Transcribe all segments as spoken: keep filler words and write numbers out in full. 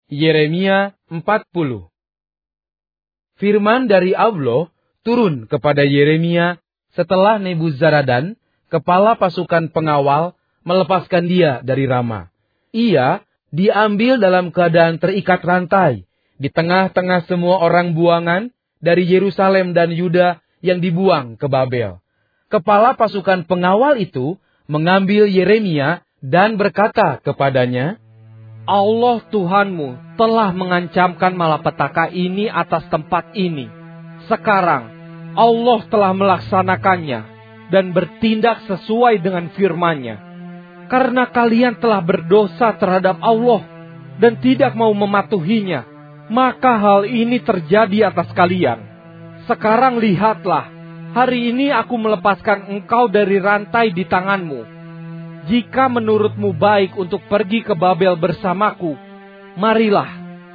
Yeremia empat puluh. Firman dari Allah turun kepada Yeremia setelah Nebuzaradan, kepala pasukan pengawal, melepaskan dia dari Rama. Ia diambil dalam keadaan terikat rantai di tengah-tengah semua orang buangan dari Yerusalem dan Yuda yang dibuang ke Babel. Kepala pasukan pengawal itu mengambil Yeremia dan berkata kepadanya, Allah Tuhanmu telah mengancamkan malapetaka ini atas tempat ini. Sekarang Allah telah melaksanakannya dan bertindak sesuai dengan firman-Nya. Karena kalian telah berdosa terhadap Allah dan tidak mau mematuhinya, maka hal ini terjadi atas kalian. Sekarang lihatlah, hari ini aku melepaskan engkau dari rantai di tanganmu. Jika menurutmu baik untuk pergi ke Babel bersamaku, marilah,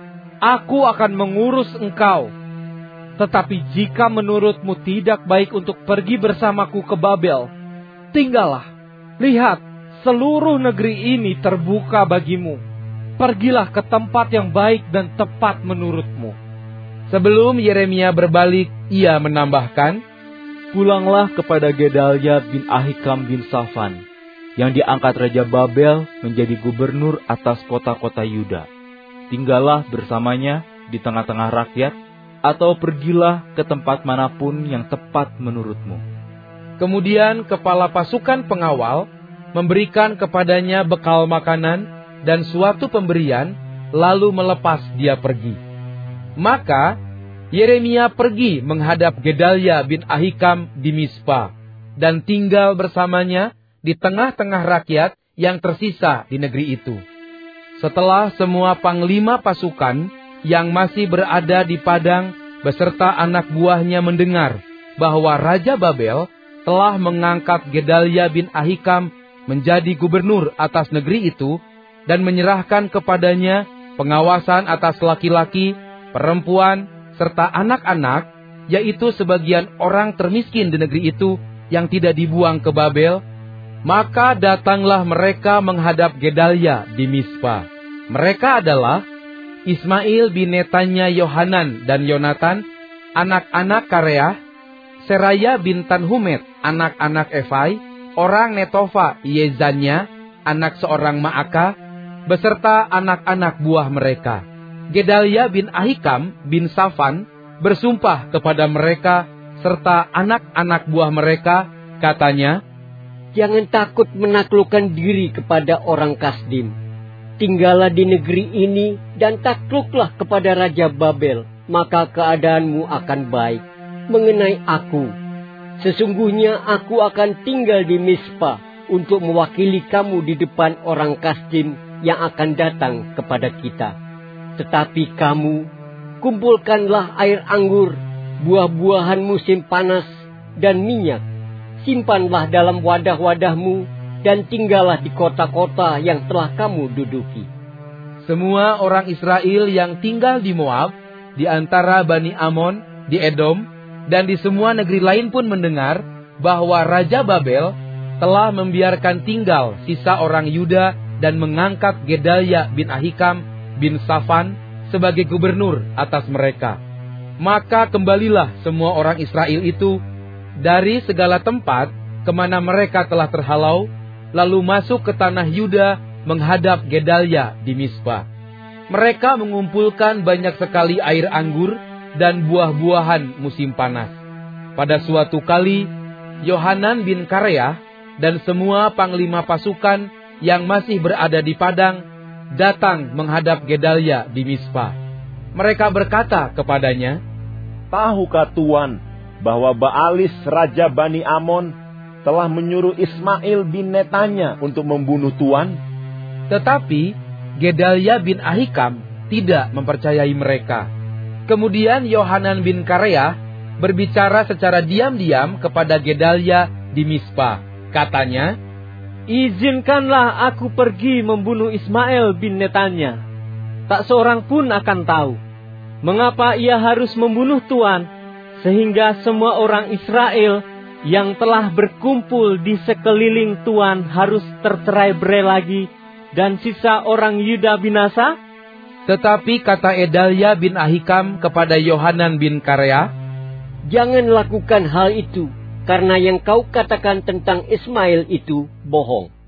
aku akan mengurus engkau. Tetapi jika menurutmu tidak baik untuk pergi bersamaku ke Babel, tinggallah. Lihat, seluruh negeri ini terbuka bagimu. Pergilah ke tempat yang baik dan tepat menurutmu. Sebelum Yeremia berbalik, ia menambahkan, pulanglah kepada Gedalia bin Ahikam bin Safan, yang diangkat Raja Babel menjadi gubernur atas kota-kota Yuda. Tinggallah bersamanya di tengah-tengah rakyat, atau pergilah ke tempat manapun yang tepat menurutmu. Kemudian kepala pasukan pengawal memberikan kepadanya bekal makanan dan suatu pemberian, lalu melepas dia pergi. Maka Yeremia pergi menghadap Gedalia bin Ahikam di Mispa, dan tinggal bersamanya di tengah-tengah rakyat yang tersisa di negeri itu. Setelah semua panglima pasukan yang masih berada di padang beserta anak buahnya mendengar bahwa Raja Babel telah mengangkat Gedalia bin Ahikam menjadi gubernur atas negeri itu dan menyerahkan kepadanya pengawasan atas laki-laki, perempuan, serta anak-anak, yaitu sebagian orang termiskin di negeri itu yang tidak dibuang ke Babel, maka datanglah mereka menghadap Gedalia di Mispa. Mereka adalah Ismail bin Netanya Yohanan dan Yonatan, anak-anak Kareah, Seraya bin Tanhumet, anak-anak Efai, orang Netofa Yezanya, anak seorang Maaka, beserta anak-anak buah mereka. Gedalia bin Ahikam bin Safan bersumpah kepada mereka serta anak-anak buah mereka, katanya, jangan takut menaklukkan diri kepada orang Kasdim. Tinggallah di negeri ini dan takluklah kepada Raja Babel, maka keadaanmu akan baik. Mengenai aku, sesungguhnya aku akan tinggal di Mispa untuk mewakili kamu di depan orang Kasdim yang akan datang kepada kita. Tetapi kamu, kumpulkanlah air anggur, buah-buahan musim panas, dan minyak. Simpanlah dalam wadah-wadahmu, dan tinggallah di kota-kota yang telah kamu duduki. Semua orang Israel yang tinggal di Moab, di antara Bani Amon, di Edom, dan di semua negeri lain pun mendengar bahwa Raja Babel telah membiarkan tinggal sisa orang Yuda dan mengangkat Gedalia bin Ahikam bin Safan sebagai gubernur atas mereka. Maka kembalilah semua orang Israel itu dari segala tempat kemana mereka telah terhalau, lalu masuk ke tanah Yuda menghadap Gedalia di Mispa. Mereka mengumpulkan banyak sekali air anggur dan buah-buahan musim panas. Pada suatu kali, Yohanan bin Kareah dan semua panglima pasukan yang masih berada di padang datang menghadap Gedalia di Mispa. Mereka berkata kepadanya, tahukah Tuan bahwa Baalis Raja Bani Amon telah menyuruh Ismail bin Netanya untuk membunuh Tuan? Tetapi Gedalia bin Ahikam tidak mempercayai mereka. Kemudian Yohanan bin Kareah berbicara secara diam-diam kepada Gedalia di Mispa. Katanya, izinkanlah aku pergi membunuh Ismail bin Netanya. Tak seorang pun akan tahu mengapa ia harus membunuh Tuan, sehingga semua orang Israel yang telah berkumpul di sekeliling Tuan harus tercerai-berai lagi, dan sisa orang Yuda binasa? Tetapi kata Edalia bin Ahikam kepada Yohanan bin Karea, "Jangan lakukan hal itu, karena yang kau katakan tentang Ismail itu bohong."